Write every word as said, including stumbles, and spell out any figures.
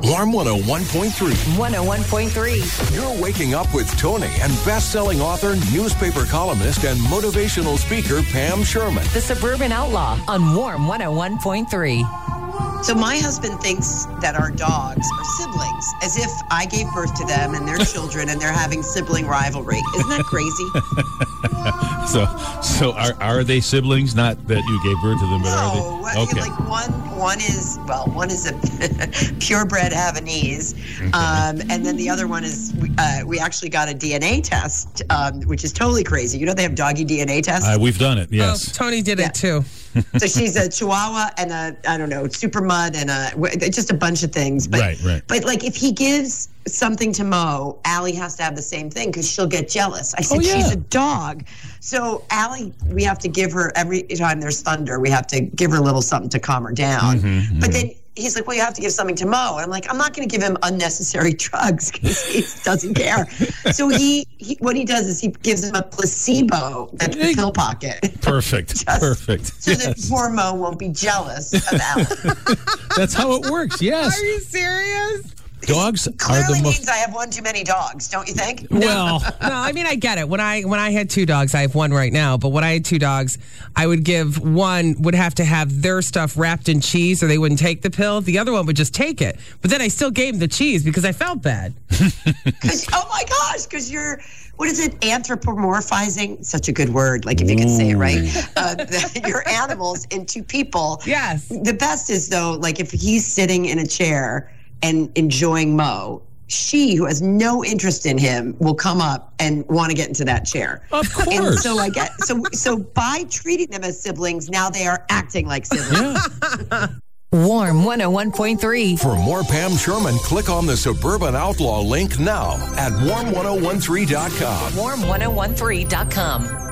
Warm one oh one point three. one oh one point three. You're waking up with Tony and best-selling author, newspaper columnist, and motivational speaker Pam Sherman. The Suburban Outlaw on Warm one oh one point three. So my husband thinks that our dogs are siblings, as if I gave birth to them and they're children and they're having sibling rivalry. Isn't that crazy? so so are are they siblings? Not that you gave birth to them, but no, are they? Okay. Like one one is, well, one is a purebred Havanese, okay. um, and then the other one is, uh, we actually got a D N A test, um, which is totally crazy. You know they have doggy D N A tests? Uh, we've done it, yes. Oh, Tony did yeah. it too. So she's a Chihuahua and a, I don't know, super mud and a, just a bunch of things. But, right, right. But like if he gives something to Mo, Allie has to have the same thing because she'll get jealous. I said, oh, yeah. she's a dog. So Allie, we have to give her, every time there's thunder, we have to give her a little something to calm her down. Mm-hmm, but mm-hmm. then he's like, well, you have to give something to Mo. And I'm like, I'm not going to give him unnecessary drugs because he doesn't care. So he, he, what he does is he gives him a placebo that's a pill pocket. Perfect. Just, Perfect. So yes. that poor Mo won't be jealous of Allie. That's how it works, yes. Are you serious? Dogs clearly are the means most... I have one too many dogs, don't you think? Well, no, I mean I get it. When I when I had two dogs, I have one right now. But when I had two dogs, I would give one would have to have their stuff wrapped in cheese, or they wouldn't take the pill. The other one would just take it. But then I still gave them the cheese because I felt bad. Oh my gosh! Because you're. What is it? Anthropomorphizing? Such a good word. Like if you can say it right. Uh, the, your animals into people. Yes. The best is though, like if he's sitting in a chair and enjoying Mo, she, who has no interest in him, will come up and want to get into that chair. Of course. And so I get so so by treating them as siblings, now they are acting like siblings. Yeah. Warm one oh one point three. For more Pam Sherman, click on the Suburban Outlaw link now at warm ten thirteen dot com. warm ten thirteen dot com.